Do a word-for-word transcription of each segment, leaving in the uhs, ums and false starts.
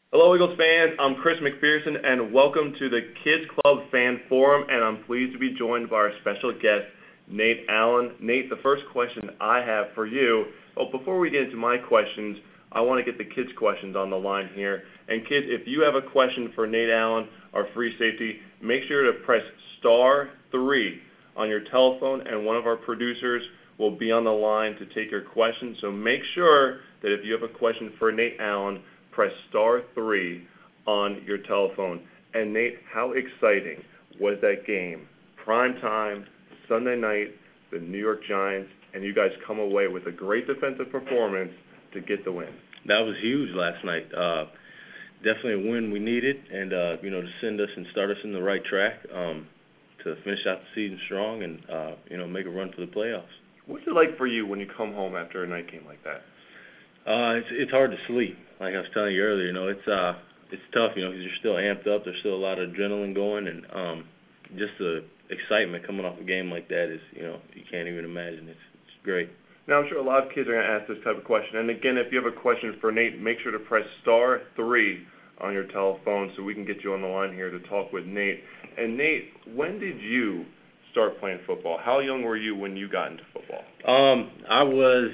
Hello, Eagles fans. I'm Chris McPherson, and welcome to the Kids Club Fan Forum, and I'm pleased to be joined by our special guest, Nate Allen. Nate, the first question I have for you, oh, before we get into my questions, I want to get the kids' questions on the line here. And kids, if you have a question for Nate Allen, our free safety, make sure to press star three on your telephone, and one of our producers will be on the line to take your question. So make sure that if you have a question for Nate Allen, press star three on your telephone. And Nate, how exciting was that game? Prime time, Sunday night, the New York Giants, and you guys come away with a great defensive performance to get the win. That was huge last night. Uh, definitely a win we needed, and uh, you know, to send us and start us in the right track um, to finish out the season strong and uh, you know, make a run for the playoffs. What's it like for you when you come home after a night game like that? Uh, it's it's hard to sleep. Like I was telling you earlier, you know, it's uh it's tough, you know, because you're still amped up. There's still a lot of adrenaline going, and um, just the excitement coming off a game like that is, you know, you can't even imagine. It's it's great. Now, I'm sure a lot of kids are going to ask this type of question. And again, if you have a question for Nate, make sure to press star three on your telephone so we can get you on the line here to talk with Nate. And Nate, when did you start playing football? How young were you when you got into football? Um, I was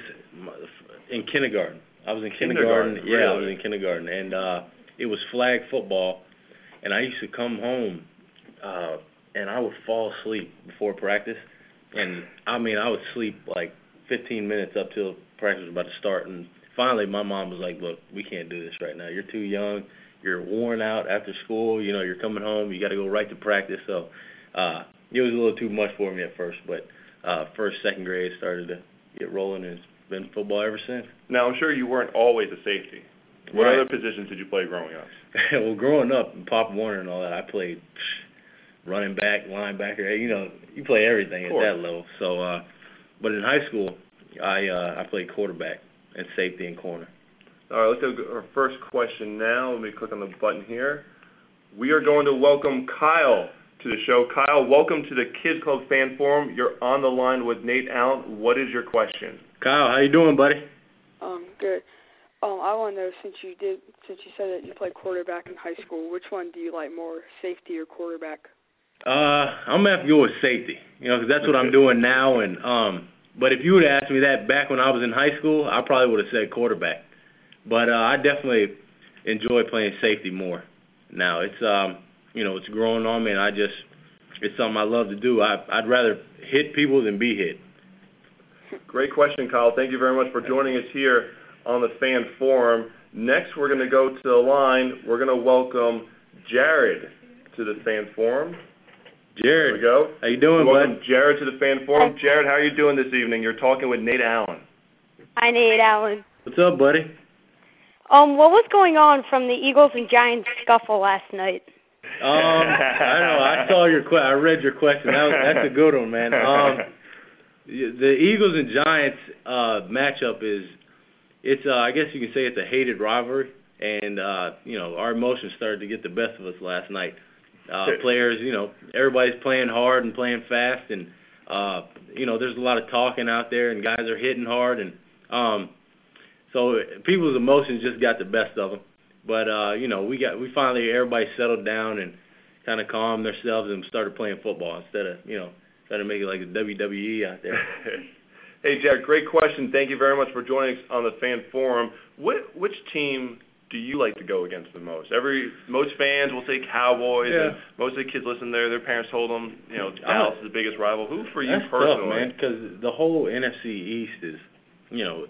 in kindergarten. I was in kindergarten. kindergarten Yeah, really? I was in kindergarten, and uh, it was flag football. And I used to come home, uh, and I would fall asleep before practice. And I mean, I would sleep like fifteen minutes up till practice was about to start. And finally, my mom was like, "Look, we can't do this right now. You're too young. You're worn out after school. You know, you're coming home. You got to go right to practice." So uh, it was a little too much for me at first, but uh, first, second grade started to get rolling, and it's been football ever since. Now, I'm sure you weren't always a safety. What Right. other positions did you play growing up? Well, growing up, Pop Warner and all that, I played psh, running back, linebacker. You know, you play everything at that level. So, uh, but in high school, I uh, I played quarterback and safety and corner. All right, let's go to our first question now. Let me click on the button here. We are going to welcome Kyle to the show. Kyle, welcome to the Kids Club Fan Forum. You're on the line with Nate Allen. What is your question? Kyle, how you doing, buddy? Um, good. Um, I want to know, since you did, since you said that you played quarterback in high school, which one do you like more, safety or quarterback? Uh, I'm gonna have to go with safety. You know, 'cause that's what I'm doing now. And um, but if you would have asked me that back when I was in high school, I probably would have said quarterback. But uh, I definitely enjoy playing safety more now. It's um, you know, it's growing on me, and I just, it's something I love to do. I, I'd rather hit people than be hit. Great question, Kyle. Thank you very much for joining us here on the Fan Forum. Next, we're going to go to the line. We're going to welcome Jared to the Fan Forum. Jared, there we go. How you doing, welcome bud? Jared to the Fan Forum. Jared, how are you doing this evening? You're talking with Nate Allen. Hi, Nate Allen. What's up, buddy? Um, what was going on from the Eagles and Giants scuffle last night? Um, I know. I saw your que- I read your question. That was, that's a good one, man. Um, the Eagles and Giants uh, matchup is, it's uh, I guess you can say it's a hated rivalry, and uh, you know, our emotions started to get the best of us last night. Uh, players, you know, everybody's playing hard and playing fast, and uh, you know, there's a lot of talking out there, and guys are hitting hard, and um, so people's emotions just got the best of them. But uh, you know, we got we finally everybody settled down and kind of calmed themselves and started playing football instead of, you know, trying to make it like a W W E out there. Hey, Jared, great question. Thank you very much for joining us on the Fan Forum. What, which team do you like to go against the most? Every most fans will say Cowboys, Yeah. and most of the kids listen there. Their parents told them, you know, Dallas is the biggest rival. Who for you That's personally? tough, man, because the whole N F C East is, you know,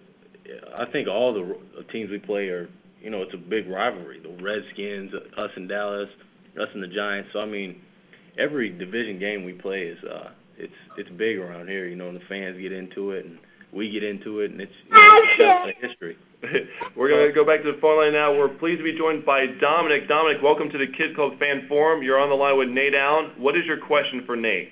I think all the teams we play are, you know, it's a big rivalry. The Redskins, us and Dallas, us and the Giants. So I mean, every division game we play is uh, it's it's big around here. You know, and the fans get into it, and we get into it, and it's, you know, it's a history. We're going to go back to the phone line now. We're pleased to be joined by Dominic. Dominic, welcome to the Kids Club Fan Forum. You're on the line with Nate Allen. What is your question for Nate?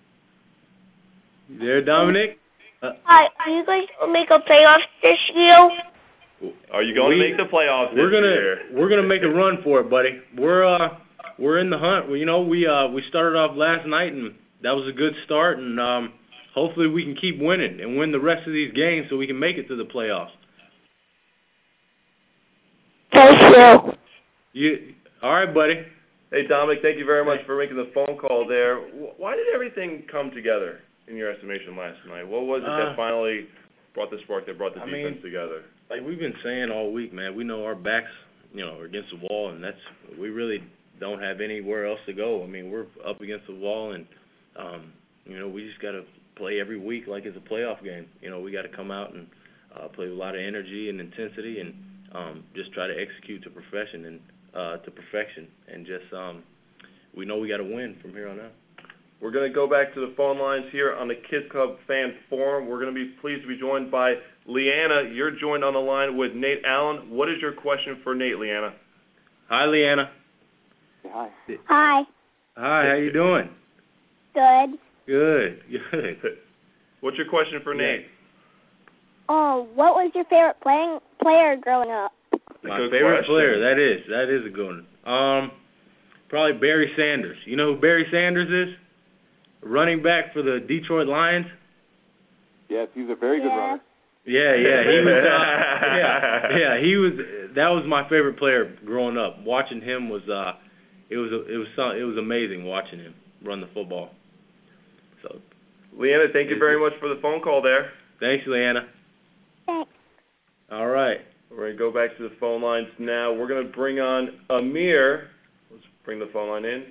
You there, Dominic? Uh, Hi, are you going to make a playoff this year? Are you going we, to make the playoffs we're this gonna, year? We're gonna make a run for it, buddy. We're uh we're in the hunt. You know, we uh we started off last night, and that was a good start, and um hopefully we can keep winning and win the rest of these games so we can make it to the playoffs. Thank you. You all right, buddy? Hey, Dominic, thank you very much for making the phone call there. Why did everything come together in your estimation last night? What was it uh, that finally brought the spark, that brought the I defense mean, together? Like we've been saying all week, man, we know our backs, you know, are against the wall, and that's we really don't have anywhere else to go. I mean, we're up against the wall, and um, you know, we just got to play every week like it's a playoff game. You know, we got to come out and uh, play with a lot of energy and intensity, and um, just try to execute to perfection and uh, to perfection, and just um, we know we got to win from here on out. We're going to go back to the phone lines here on the Kids Club Fan Forum. We're going to be pleased to be joined by Leanna. You're joined on the line with Nate Allen. What is your question for Nate, Leanna? Hi, Leanna. Hi. Hi. Hi, how you doing? Good. Good, good. What's your question for Nate? Oh, what was your favorite playing player growing up? My Good favorite question. player, that is, that is a good one. Um, probably Barry Sanders. You know who Barry Sanders is? Running back for the Detroit Lions. Yes, he's a very good Yeah. runner. Yeah, yeah, he was. Uh, yeah, yeah, he was. That was my favorite player growing up. Watching him was, uh, it was, it was, some, it was amazing watching him run the football. So, Leanna, thank you very much for the phone call there. thanks, Leanna. Thanks. All right. We're going to go back to the phone lines now. We're going to bring on Amir. Let's bring the phone line in.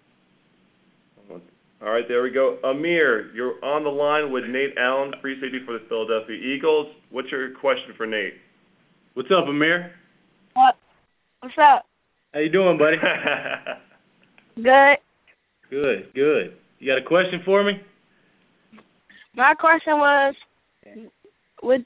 All right, there we go. Amir, you're on the line with Nate Allen, free safety for the Philadelphia Eagles. What's your question for Nate? What's up, Amir? What? What's up? How you doing, buddy? Good. Good, good. You got a question for me? My question was, would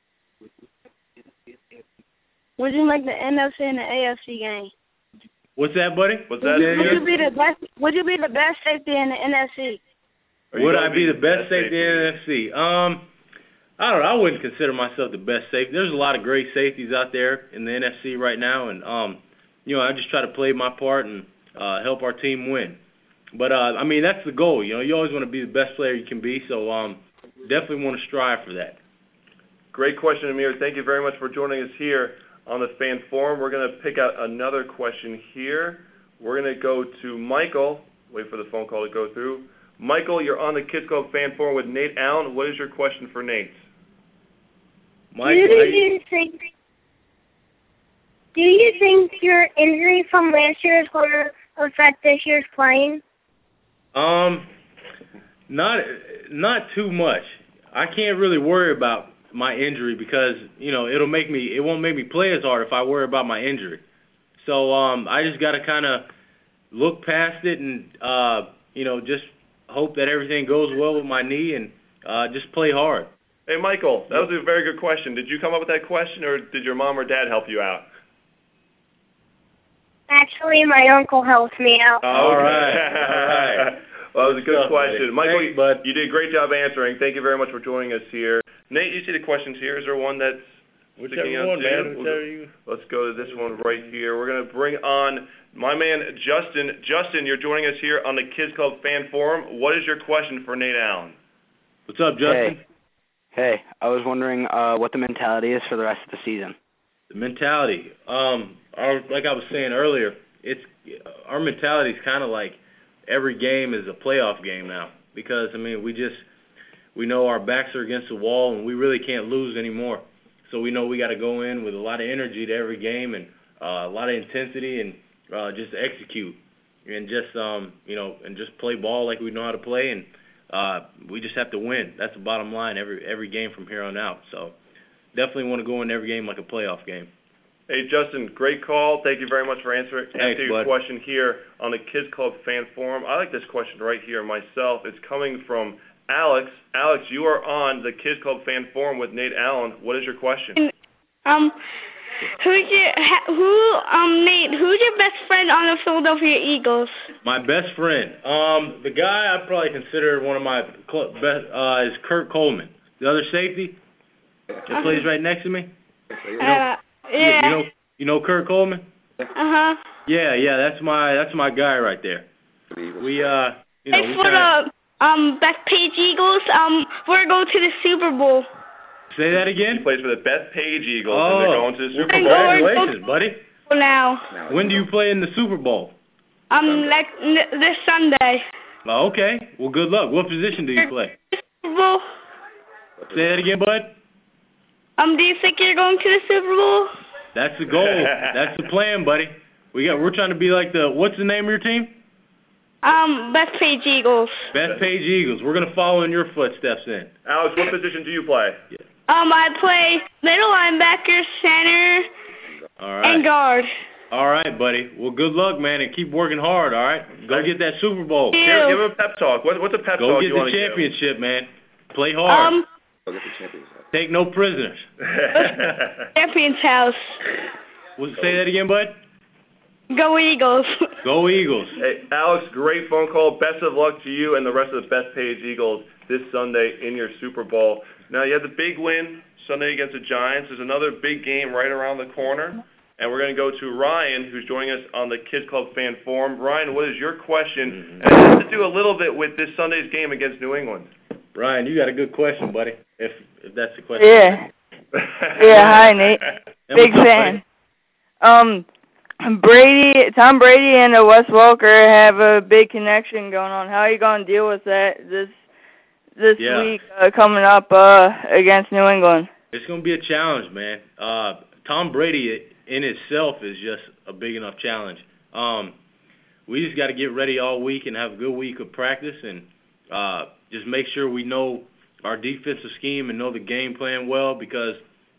would you make the N F C and the A F C game? What's that, buddy? What's that? Yeah, Would yeah. you be the best? Would you be the best safety in the N F C? Are you Would gonna I be the best safety in the N F C? Um, I don't know. I wouldn't consider myself the best safety. There's a lot of great safeties out there in the N F C right now, and um, you know, I just try to play my part and uh, help our team win. But uh, I mean, that's the goal. You know, you always want to be the best player you can be. So um, definitely want to strive for that. Great question, Amir. Thank you very much for joining us here on the Fan Forum. We're going to pick out another question here. We're going to go to Michael. Wait for the phone call to go through. Michael, you're on the Kids Club Fan Forum with Nate Allen. What is your question for Nate? Michael, do how you you, think do you think your injury from last year is going to affect this year's playing? um, not not too much. I can't really worry about my injury because you know it'll make me it won't make me play as hard if I worry about my injury. So um, I just got to kind of look past it and uh, you know just hope that everything goes well with my knee and uh, just play hard. Hey, Michael, that was a very good question. Did you come up with that question, or did your mom or dad help you out? Actually, my uncle helped me out. Oh, All okay. right, all right. Well, that was a good Good stuff, question. buddy. Michael, Thanks, bud. you did a great job answering. Thank you very much for joining us here. Nate, you see the questions here. Is there one that's Whichever sticking out one, to man. you? Whichever you. Let's go to this one right here. We're going to bring on my man, Justin. Justin, you're joining us here on the Kids Club Fan Forum. What is your question for Nate Allen? What's up, Justin? Hey, hey. I was wondering uh, what the mentality is for the rest of the season. The mentality. Um, our, like I was saying earlier, it's our mentality is kind of like every game is a playoff game now because I mean we just we know our backs are against the wall and we really can't lose anymore. So we know we got to go in with a lot of energy to every game and uh, a lot of intensity and uh, just execute and just um, you know and just play ball like we know how to play and uh, we just have to win. That's the bottom line every every game from here on out. So definitely want to go in every game like a playoff game. Hey, Justin, great call. Thank you very much for answering, Thanks, answering your bud. question here on the Kids Club Fan Forum. I like this question right here myself. It's coming from Alex. Alex, you are on the Kids Club Fan Forum with Nate Allen. What is your question? Um, who's your ha- who um Nate? Who's your best friend on the Philadelphia Eagles? My best friend, um, the guy I probably consider one of my cl- best uh, is Kurt Coleman, the other safety that plays right next to me. You know, Uh, you, yeah. you know, you know Kurt Coleman. Uh huh. Yeah, yeah, that's my that's my guy right there. We uh, you know, Hey, we for kinda, the um Bethpage Eagles, um, we're going to the Super Bowl. say that He again. plays for the Bethpage Eagles, Oh, and they're going to the well, Super Bowl. congratulations, buddy. now. When do you play in the Super Bowl? Um, like n- this Sunday. Oh, okay. Well, good luck. What position do you play? Super Bowl. Say that again, bud. Um, do you think you're going to the Super Bowl? That's the goal. That's the plan, buddy. We got. We're trying to be like the. What's the name of your team? Um, Bethpage Eagles. Bethpage Eagles. We're gonna follow in your footsteps then. Alex, what position do you play? Um, I play middle linebacker, center, All right. and guard. All right, buddy. Well, good luck, man, and keep working hard. All right. Go get that Super Bowl. Thank Give, you. give him a pep talk. What, what's a pep Go talk get you the want to give? championship, man. Play hard. Um, Go get the championship. Take no prisoners. Champion's house. Well, say that again, bud. Go Eagles. Go Eagles. Hey, Alex, great phone call. Best of luck to you and the rest of the Bethpage Eagles this Sunday in your Super Bowl. Now, you had the big win Sunday against the Giants. There's another big game right around the corner, and we're going to go to Ryan, who's joining us on the Kids Club Fan Forum. Ryan, what is your question? And it has to do a little bit with this Sunday's game against New England. Ryan, you got a good question, buddy. If if that's the question. Yeah. Yeah, hi, Nate. And Big what's up, fan. Um, Brady, Tom Brady and uh, Wes Welker have a big connection going on. How are you going to deal with that this this Yeah. week uh, coming up uh, against New England? It's going to be a challenge, man. Uh, Tom Brady in itself is just a big enough challenge. Um, we just got to get ready all week and have a good week of practice and uh, just make sure we know our defensive scheme and know the game plan well because,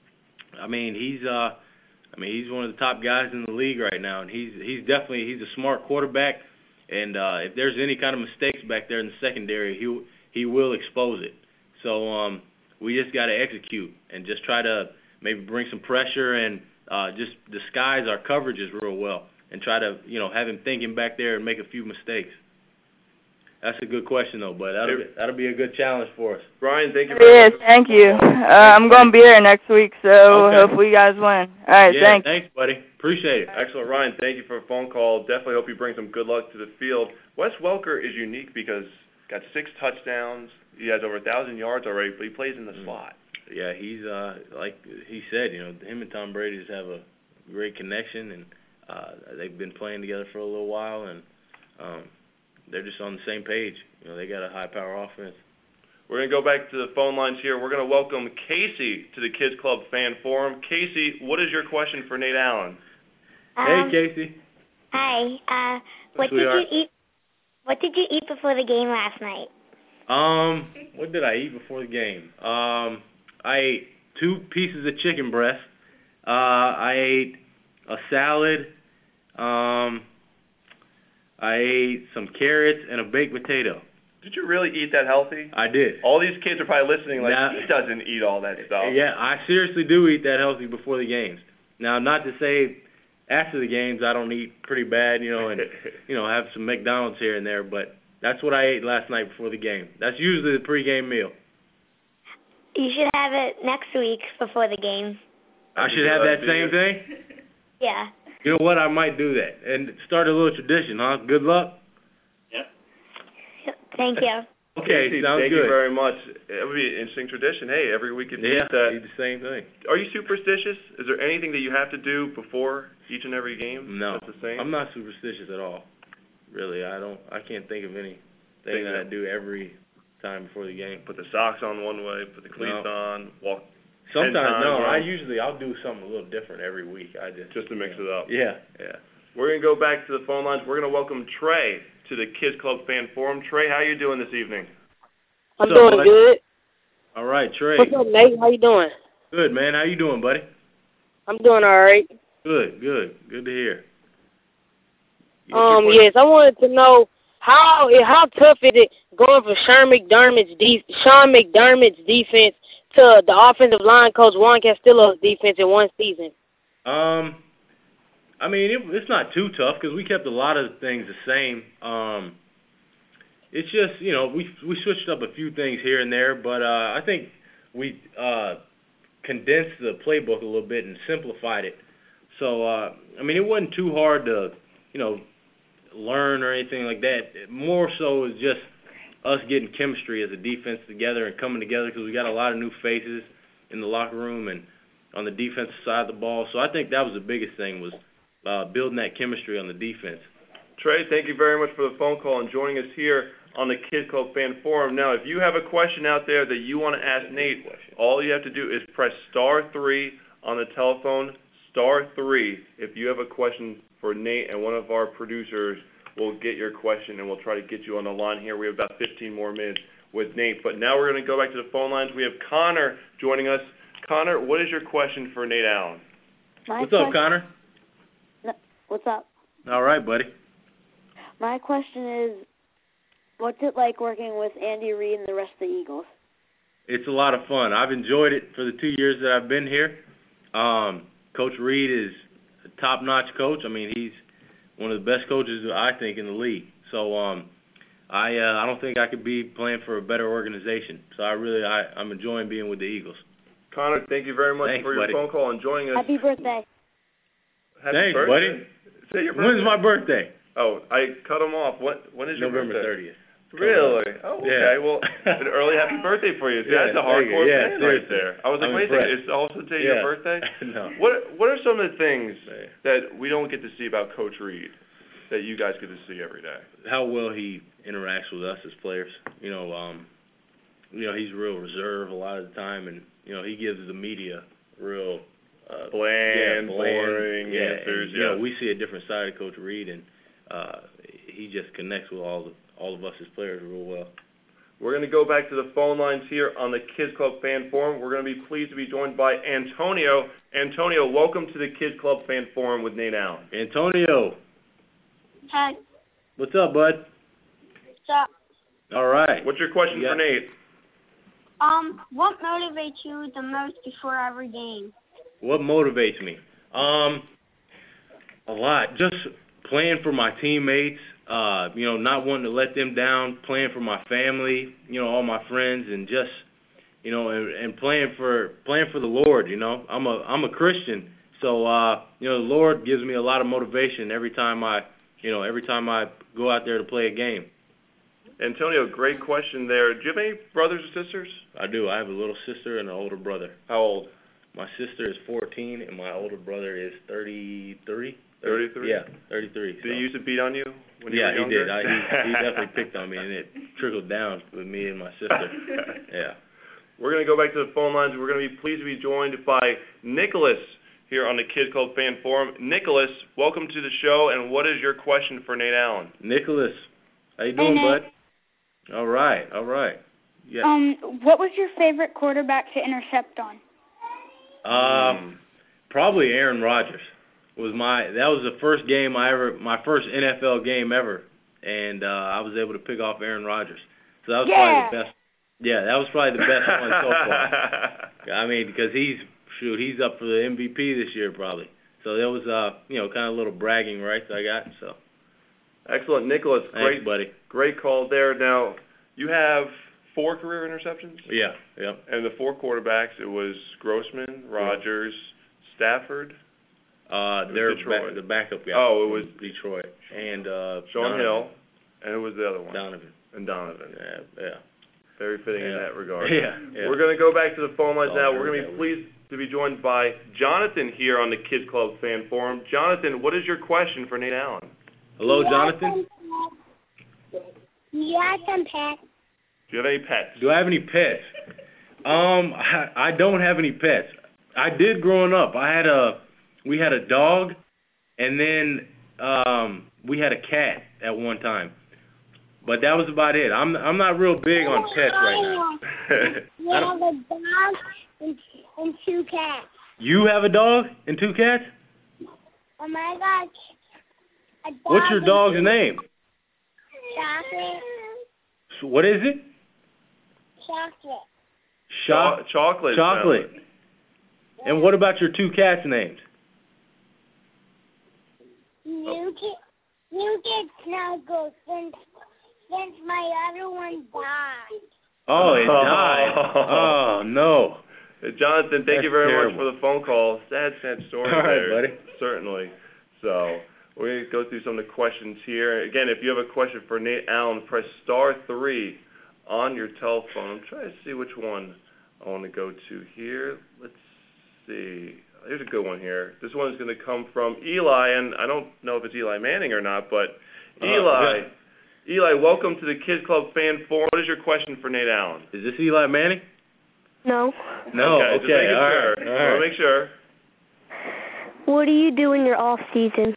I mean, he's uh, I mean he's one of the top guys in the league right now, and he's he's definitely he's a smart quarterback. And uh, if there's any kind of mistakes back there in the secondary, he he will expose it. So um, we just got to execute and just try to maybe bring some pressure and uh, just disguise our coverages real well and try to you know have him thinking back there and make a few mistakes. That's a good question though, but that'll be, that'll be a good challenge for us. Ryan, thank you very Yes, much. thank you. Uh, I'm going to be there next week, so Okay. hopefully you guys win. All right, Yeah, thanks. thanks, buddy. Appreciate it. Excellent, Ryan. Thank you for a phone call. Definitely hope you bring some good luck to the field. Wes Welker is unique because got six touchdowns. He has over a thousand yards already, but he plays in the Mm. slot. Yeah, he's uh like he said, you know, him and Tom Brady just have a great connection, and uh, they've been playing together for a little while, and um, they're just on the same page. You know, they got a high-power offense. We're going to go back to the phone lines here. We're going to welcome Casey to the Kids Club Fan Forum. Casey, what is your question for Nate Allen? Um, hey, Casey. Hi. Uh, what did Sweetheart. you eat? What did you eat before the game last night? Um, what did I eat before the game? Um, I ate two pieces of chicken breast. Uh, I ate a salad. Um, I ate some carrots and a baked potato. Did you really eat that healthy? I did. All these kids are probably listening like, Nah. he doesn't eat all that stuff. Yeah, I seriously do eat that healthy before the games. Now, not to say after the games I don't eat pretty bad, you know, and you know have some McDonald's here and there, but that's what I ate last night before the game. That's usually the pregame meal. You should have it next week before the game. I should have that same thing. Yeah. You know what? I might do that and start a little tradition, huh? Good luck. Thank you. Okay, Casey, sounds thank good. you very much. It would be an interesting tradition. Hey, every week if you Yeah, eat that. eat the same thing. Are you superstitious? Is there anything that you have to do before each and every game? No, That's the same? I'm not superstitious at all. Really, I don't. I can't think of anything Thing that I that- do every time before the game. Put the socks on one way, put the cleats No. on, walk Sometimes times no. I around. usually I'll do something a little different every week. I just just to mix it up. yeah. Yeah. We're going to go back to the phone lines. We're going to welcome Trey to the Kids Club Fan Forum. Trey, how you doing this evening? I'm What's up, doing buddy? good. All right, Trey. What's up, Nate? How you doing? Good, man. How you doing, buddy? I'm doing all right. Good, good, good to hear. Um, yes, I wanted to know how how tough is it going from Sean McDermott's de- Sean McDermott's defense to the offensive line coach Juan Castillo's defense in one season? Um, I mean, it, it's not too tough because we kept a lot of things the same. Um, it's just you know we we switched up a few things here and there, but uh, I think we uh, condensed the playbook a little bit and simplified it. So uh, I mean, it wasn't too hard to you know learn or anything like that. More so is just us getting chemistry as a defense together and coming together because we got a lot of new faces in the locker room and on the defensive side of the ball. So I think that was the biggest thing was uh, building that chemistry on the defense. Trey, thank you very much for the phone call and joining us here on the Kids Club Fan Forum. Now, if you have a question out there that you want to ask Nate, all you have to do is press star three on the telephone, star three. If you have a question for Nate, and one of our producers will get your question, and we'll try to get you on the line here. We have about fifteen more minutes with Nate. But now we're going to go back to the phone lines. We have Connor joining us. Connor, what is your question for Nate Allen? My What's up, Connor? No, what's up? All right, buddy. My question is, what's it like working with Andy Reid and the rest of the Eagles? It's a lot of fun. I've enjoyed it for the two years that I've been here. Um, Coach Reid is a top-notch coach. I mean, he's one of the best coaches, I think, in the league. So um, I uh, I don't think I could be playing for a better organization. So I really I, I'm enjoying being with the Eagles. Connor, thank you very much Thanks, for your buddy. phone call and joining us. Happy birthday. Happy Thanks, birthday. buddy. Say your birthday. When's my birthday? Oh, I cut him off. What? When is your November birthday? thirtieth. Really? Oh, okay. Yeah. Well, an early happy birthday for you. See, Yeah, that's a thank you. hardcore Yeah, fan right seriously. there. I was like, I'm wait a second, impressed. it's also today Yeah. your birthday? No. What What are some of the things that we don't get to see about Coach Reid that you guys get to see every day? How well he interacts with us as players. You know, um, you know, he's real reserved a lot of the time, and you know, he gives the media real uh, Bland, yeah, bland boring yeah, answers. And, you yeah. know, we see a different side of Coach Reid, and uh, he just connects with all the all of us as players real well. We're going to go back to the phone lines here on the Kids Club Fan Forum. We're going to be pleased to be joined by Antonio. Antonio, welcome to the Kids Club Fan Forum with Nate Allen. Antonio, Hi. what's up, bud? So, All right. What's your question Yeah. for Nate? um, what motivates you the most before every game? What motivates me? Um, a lot. Just playing for my teammates. Uh, you know, not wanting to let them down. Playing for my family. You know, all my friends, and just, you know, and, and playing for playing for the Lord. You know, I'm a I'm a Christian, so uh, you know, the Lord gives me a lot of motivation every time I, you know, every time I go out there to play a game. Antonio, great question there. Do you have any brothers or sisters? I do. I have a little sister and an older brother. How old? My sister is fourteen, and my older brother is thirty-three. thirty-three? Yeah, thirty-three. Did so. he used to beat on you when you Yeah, were he younger? did. I, he, he definitely picked on me, and it trickled down with me and my sister. Yeah. We're going to go back to the phone lines. We're going to be pleased to be joined by Nicholas here on the Kids Club Fan Forum. Nicholas, welcome to the show, and what is your question for Nate Allen? Nicholas, how you doing, Hey, Nate. bud? All right, all right. Yeah. Um, what was your favorite quarterback to intercept on? Um, probably Aaron Rodgers was my. That was the first game I ever, my first N F L game ever, and uh, I was able to pick off Aaron Rodgers. So that was Yeah. probably the best. Yeah, that was probably the best one so far. I mean, because he's shoot, he's up for the M V P this year probably. So that was uh, you know, kind of a little bragging rights I got. So. Excellent, Nicholas. Thanks, Great, buddy. great call there. Now, you have four career interceptions? Yeah, yep. And the four quarterbacks, it was Grossman, Rodgers, Stafford. Uh, was they're Detroit. ba- the backup guy. Oh, it from was Detroit and uh, Sean Donovan. Hill, and who was the other one? Donovan. And Donovan. Yeah, yeah. Very fitting in Yeah. that regard. Yeah, yeah. We're going to go back to the phone lines That's now. all We're I going to heard be that pleased to be joined by Jonathan here on the Kids Club Fan Forum. Jonathan, what is your question for Nate Allen? Hello, Jonathan. You got some pets? Do you have any pets? Do I have any pets? Um, I, I don't have any pets. I did growing up. I had a, we had a dog, and then um, we had a cat at one time. But that was about it. I'm I'm not real big on pets right now. You have a dog and, and two cats. You have a dog and two cats? Oh my gosh. A dog What's your and dog's two- name? Chocolate. So what is it? Chocolate. Cho- chocolate. Chocolate. And what about your two cats' names? You get, you get snuggled since, since my other one died. Oh, it died. Oh, no. Hey, Jonathan, thank That's you very terrible. much for the phone call. Sad, sad story All right, there. buddy. Certainly. So we're going to go through some of the questions here. Again, if you have a question for Nate Allen, press star three on your telephone. I'm trying to see which one I want to go to here. Let's see. here's a good one here. This one is going to come from Eli, and I don't know if it's Eli Manning or not, but Eli, uh, Eli, welcome to the Kids Club Fan Forum. What is your question for Nate Allen? Is this Eli Manning? No. No. Okay, Okay. just making all sure. right. All right. Want to make sure. What do you do in your off season?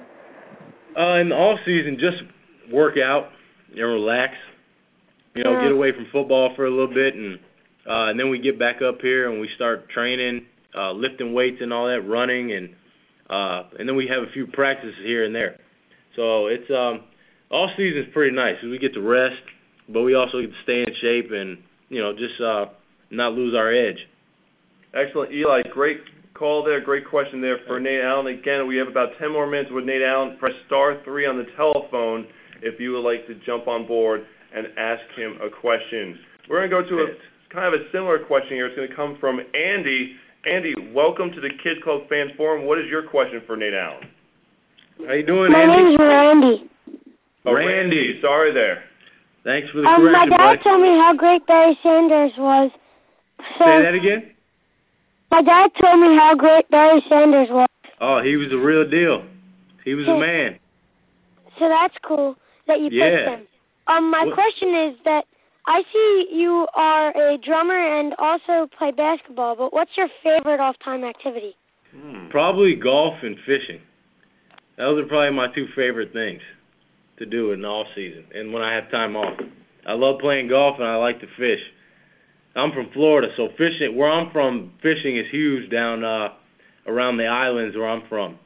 Uh, in the off season, just work out and relax. You know, Yeah. get away from football for a little bit, and uh, and then we get back up here and we start training, uh, lifting weights and all that, running, and uh, and then we have a few practices here and there. So it's um, off season's pretty nice. We get to rest, but we also get to stay in shape and you know just uh, not lose our edge. Excellent, Eli. Great call there. Great question there for Nate Allen. Again, we have about ten more minutes with Nate Allen. Press star three on the telephone if you would like to jump on board and ask him a question. We're going to go to a kind of a similar question here. It's going to come from Andy. Andy, welcome to the Kids Club Fan Forum. What is your question for Nate Allen? How you doing, My Andy? name's Randy. Oh, Randy. Sorry there. Thanks for the Um, my correction, dad buddy. told me how great Barry Sanders was. So Say that again? my dad told me how great Barry Sanders was. Oh, he was the real deal. He was a man. So that's cool that you Yeah. picked him. Um, my What- question is that I see you are a drummer and also play basketball, but what's your favorite off-time activity? Hmm. Probably golf and fishing. Those are probably my two favorite things to do in the off season and when I have time off. I love playing golf and I like to fish. I'm from Florida, so fishing where I'm from, fishing is huge down uh around the islands where I'm from.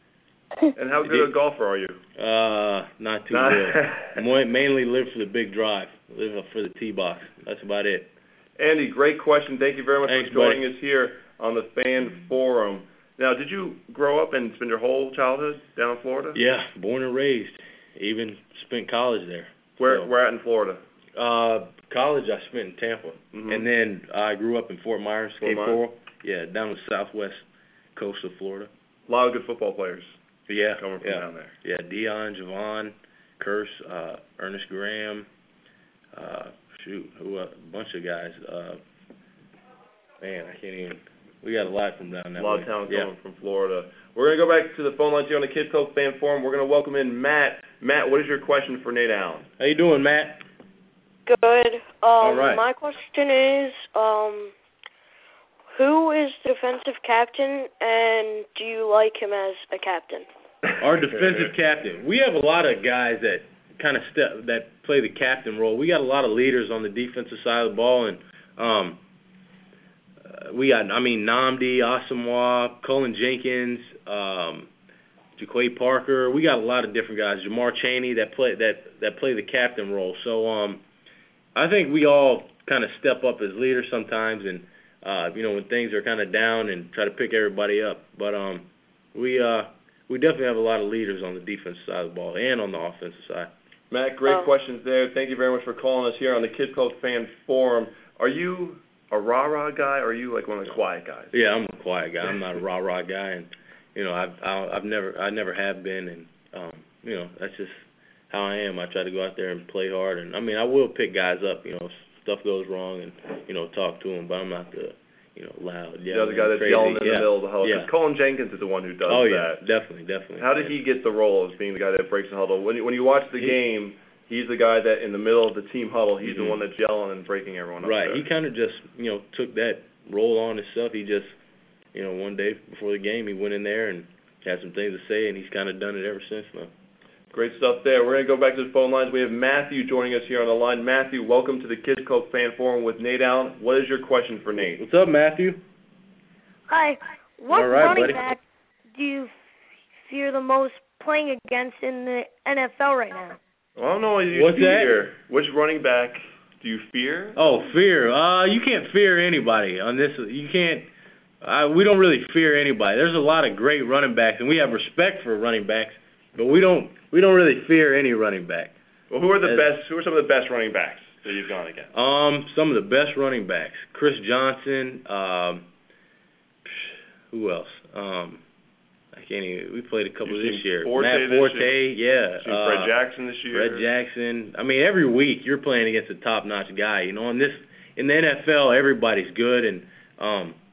And how good a golfer are you? Uh, not too Not- good. Mo- mainly live for the big drive. Live up for the tee box. That's about it. Andy, great question. Thank you very much Thanks, for joining buddy. us here on the Fan Forum. Now, did you grow up and spend your whole childhood down in Florida? Yeah, born and raised. Even spent college there. Where So- where at in Florida? Uh, college I spent in Tampa, Mhm. and then I grew up in Fort Myers, Fort Cape Myers. Coral. Yeah, down the southwest coast of Florida. A lot of good football players Yeah, coming from yeah, down there. yeah. Dion, Javon, Curse, uh, Ernest Graham. Uh, shoot, who? Uh, a bunch of guys. Uh, man, I can't even. We got a lot from down A that lot way. of talent yeah. coming from Florida. We're going to go back to the phone lines here on the Kids Club Fan Forum. We're going to welcome in Matt. Matt, what is your question for Nate Allen? How you doing, Matt? Good. Um, All right. My question is, um, who is the defensive captain, and do you like him as a captain? Our defensive captain. We have a lot of guys that kind of step that play the captain role. We got a lot of leaders on the defensive side of the ball, and um, uh, we got I mean Nnamdi, Asamoah, Cullen Jenkins, um, Jaquay Parker. We got a lot of different guys. Jamar Chaney that play that that play the captain role. So um, I think we all kind of step up as leaders sometimes, and uh, you know when things are kind of down and try to pick everybody up. But um, we uh. We definitely have a lot of leaders on the defensive side of the ball and on the offensive side. Matt, great Oh. questions there. Thank you very much for calling us here on the Kids Club Fan Forum. Are you a rah-rah guy, or are you like one of the quiet guys? Yeah, I'm a quiet guy. I'm not a rah rah guy, and you know I've I, I've never I never have been, and um, you know that's just how I am. I try to go out there and play hard, and I mean I will pick guys up. You know, if stuff goes wrong, and you know talk to them, but I'm not the you know loud. The other guy that's crazy. yelling in yeah. the middle of the huddle. Yeah. Because Cullen Jenkins is the one who does Oh yeah, that. definitely, definitely. How did he get the role as being the guy that breaks the huddle? When you, when you watch the He- game, he's the guy that in the middle of the team huddle, he's the Mhm. one that's yelling and breaking everyone up Right. there. He kind of just, you know, took that role on himself. He just, you know, one day before the game, he went in there and had some things to say, and he's kind of done it ever since then. Great stuff there. We're going to go back to the phone lines. We have Matthew joining us here on the line. Matthew, welcome to the Kids Club Fan Forum with Nate Allen. What is your question for Nate? What's up, Matthew? Hi. What All right, running buddy. back do you fear the most playing against in the N F L right now? Well, I don't know what you What's that? fear. Which running back do you fear? Oh, fear. Uh, you can't fear anybody on this. You can't. Uh, we don't really fear anybody. There's a lot of great running backs, and we have respect for running backs, but we don't. We don't really fear any running back. Well, who are the As- best? Who are some of the best running backs that you've gone against? Um, some of the best running backs. Chris Johnson. Um, who else? Um, I can't even. We played a couple You've this seen year. Forte Matt this Forte. year. Yeah. You've seen uh, Fred Jackson this year. Fred Jackson. I mean, every week you're playing against a top-notch guy. You know, in this in the N F L, everybody's good, and um,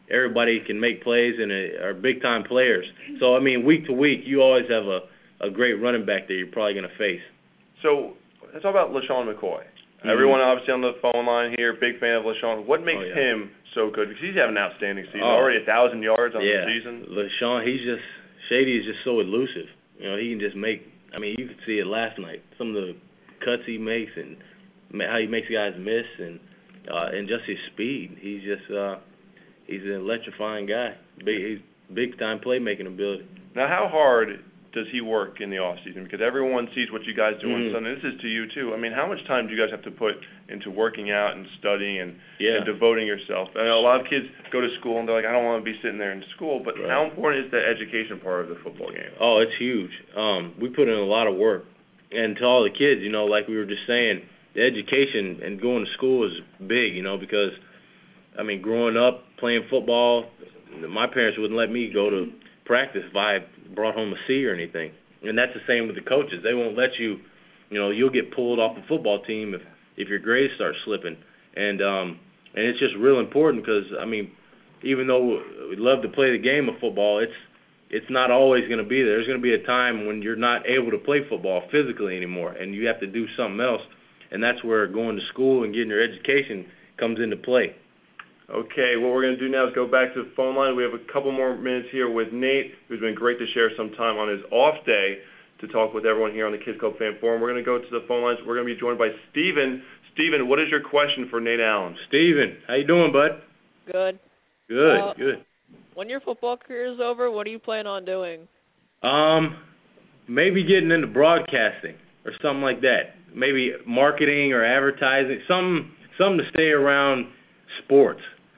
everybody can make plays and uh, are big-time players. So, I mean, week to week, you always have a, a great running back that you're probably going to face. So let's talk about LeSean McCoy. Mm-hmm. Everyone obviously on the phone line here, big fan of LeSean. What makes oh, yeah. him so good? Because he's having an outstanding season. Oh. Already one thousand yards on yeah. the season. LeSean, he's just – Shady is just so elusive. You know, he can just make – I mean, you could see it last night. Some of the cuts he makes and how he makes guys miss and uh, and just his speed. He's just uh, – he's an electrifying guy. Big, he's big-time playmaking ability. Now, how hard does he work in the off season? Because everyone sees what you guys do mm-hmm. on Sunday. This is to you too. I mean, how much time do you guys have to put into working out and studying and, yeah. and devoting yourself? I know a lot of kids go to school and they're like, I don't want to be sitting there in school. But right. how important is the education part of the football game? Oh, it's huge. Um, we put in a lot of work. And to all the kids, you know, like we were just saying, the education and going to school is big, you know, because, I mean, growing up playing football, my parents wouldn't let me go to practice if I brought home a C or anything. And that's the same with the coaches. They won't let you, you know, you'll get pulled off the football team if, if your grades start slipping. And um, and it's just real important because, I mean, even though we love to play the game of football, it's it's not always going to be there. There's going to be a time when you're not able to play football physically anymore, and you have to do something else. And that's where going to school and getting your education comes into play. Okay, what we're going to do now is go back to the phone line. We have a couple more minutes here with Nate, who's been great to share some time on his off day to talk with everyone here on the Kids Club Fan Forum. We're going to go to the phone lines. We're going to be joined by Steven. Steven, what is your question for Nate Allen? Steven, how you doing, bud? Good. Good, uh, good. When your football career is over, what do you plan on doing? Um, maybe getting into broadcasting or something like that. Maybe marketing or advertising, something, something to stay around sports.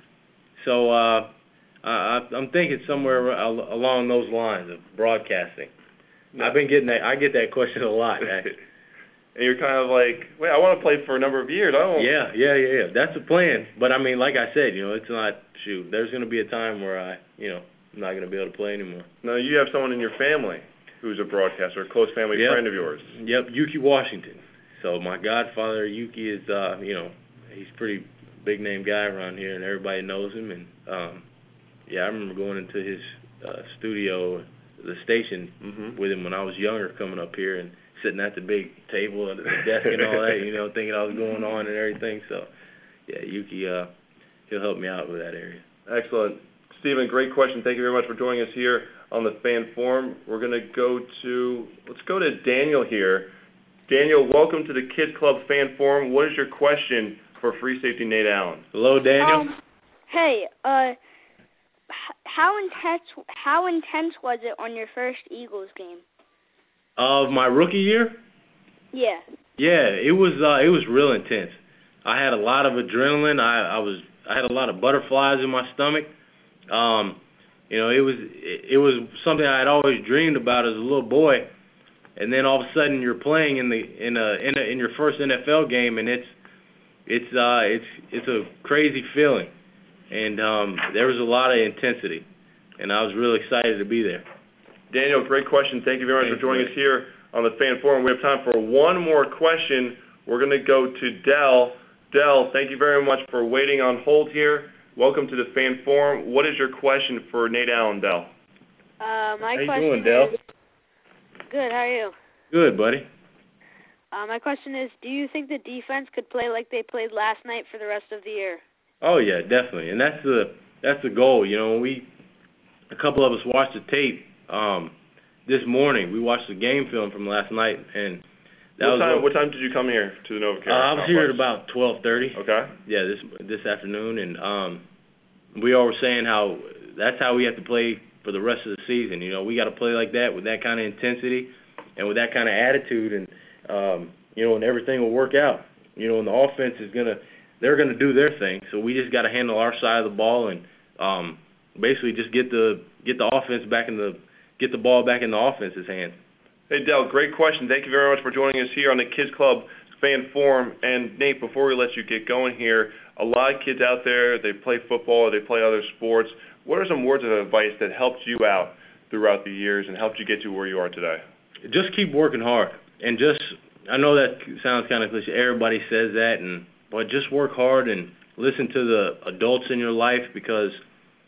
So uh, I, I'm thinking somewhere along those lines of broadcasting. No. I've been getting that. I get that question a lot. And you're kind of like, wait, I want to play for a number of years. I don't. Yeah, yeah, yeah, yeah. That's the plan. But I mean, like I said, you know, it's not. Shoot, there's going to be a time where I, you know, I'm not going to be able to play anymore. Now you have someone in your family who's a broadcaster, a close family yep. friend of yours. Yep, Yuki Washington. So my godfather, Yuki, is, uh, you know, he's a pretty big name guy around here, and everybody knows him. And um, yeah, I remember going into his uh, studio, the station, mm-hmm. with him when I was younger, coming up here and sitting at the big table and the desk and all that, you know, thinking I was going on and everything. So yeah, Yuki, uh, he'll help me out with that area. Excellent. Steven, great question. Thank you very much for joining us here on the Fan Forum. We're going to go to, let's go to Daniel here. Daniel, welcome to the Kids Club Fan Forum. What is your question for free safety Nate Allen? Hello, Daniel. Um, hey, uh, how intense how intense was it on your first Eagles game? Of my rookie year? Yeah. Yeah, it was uh, it was real intense. I had a lot of adrenaline. I, I was I had a lot of butterflies in my stomach. Um, you know, it was it, it was something I had always dreamed about as a little boy. And then all of a sudden you're playing in the in a in a in your first N F L game, and it's it's uh it's it's a crazy feeling. And um, there was a lot of intensity, and I was really excited to be there. Daniel, great question. Thank you very much Thanks, for joining man. us here on the Fan Forum. We have time for one more question. We're going to go to Dell. Dell, thank you very much for waiting on hold here. Welcome to the Fan Forum. What is your question for Nate Allen, Dell? Uh, my How you question doing, Dell? is good. How are you? Good, buddy. Uh, my question is, do you think the defense could play like they played last night for the rest of the year? Oh yeah, definitely, and that's the that's the goal. You know, when we a couple of us watched the tape um, this morning. We watched the game film from last night, and that what was time. What time did you come here to the Nova uh, Carolina? I was here at about twelve thirty. Okay. Yeah, this this afternoon, and um, we all were saying how that's how we have to play for the rest of the season. You know, we got to play like that with that kind of intensity and with that kind of attitude, and um, you know, and everything will work out. You know, and the offense is gonna. They're going to do their thing, so we just got to handle our side of the ball and um, basically just get the get the offense back in the get the ball back in the offense's hands. Hey Dell, great question. Thank you very much for joining us here on the Kids Club Fan Forum. And Nate, before we let you get going here, a lot of kids out there, they play football or they play other sports. What are some words of advice that helped you out throughout the years and helped you get to where you are today? Just keep working hard, and just I know that sounds kind of cliche. Everybody says that, and but just work hard and listen to the adults in your life, because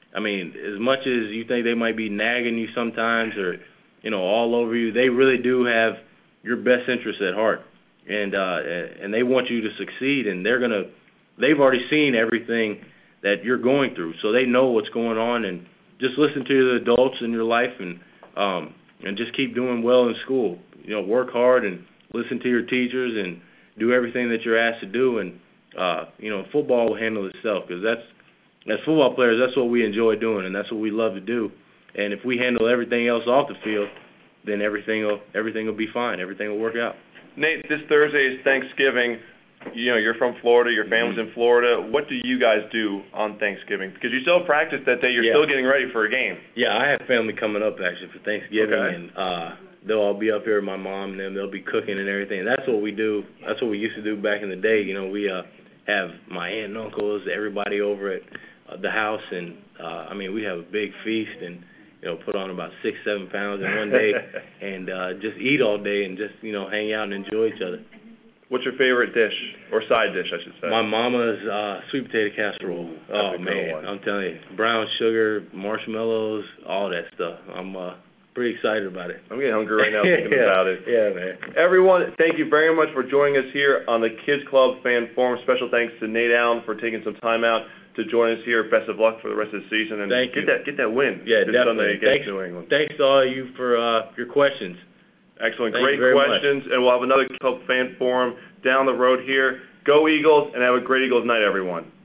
I mean, as much as you think they might be nagging you sometimes or, you know, all over you, they really do have your best interests at heart. And uh, and they want you to succeed, and they're going to – they've already seen everything that you're going through, so they know what's going on. And just listen to the adults in your life and um, and just keep doing well in school. You know, work hard and listen to your teachers and do everything that you're asked to do. And, uh, you know, football will handle itself because that's – as football players, that's what we enjoy doing, and that's what we love to do. And if we handle everything else off the field, then everything will everything will be fine. Everything will work out. Nate, this Thursday is Thanksgiving. You know, you're from Florida. Your family's mm-hmm. in Florida. What do you guys do on Thanksgiving? Because you still practice that day. You're yeah. still getting ready for a game. Yeah, I have family coming up, actually, for Thanksgiving, okay. and uh, they'll all be up here with my mom and them. They'll be cooking and everything. And that's what we do. That's what we used to do back in the day. You know, we uh, have my aunt and uncles, everybody over at uh, the house, and, uh, I mean, we have a big feast and, you know, put on about six, seven pounds in one day and uh, just eat all day and just, you know, hang out and enjoy each other. What's your favorite dish, or side dish, I should say? My mama's uh, sweet potato casserole. Ooh, oh, man, I'm telling you. Brown sugar, marshmallows, all that stuff. I'm uh, pretty excited about it. I'm getting hungry right now thinking yeah, about it. Yeah, man. Everyone, thank you very much for joining us here on the Kids Club Fan Forum. Special thanks to Nate Allen for taking some time out to join us here. Best of luck for the rest of the season, and Thank get you. that get that win. Yeah, this definitely. Sunday against Thanks, New England. Thanks to all of you for uh, your questions. Excellent, Thank great you very questions, much. And we'll have another Club Fan Forum down the road here. Go Eagles, and have a great Eagles night, everyone.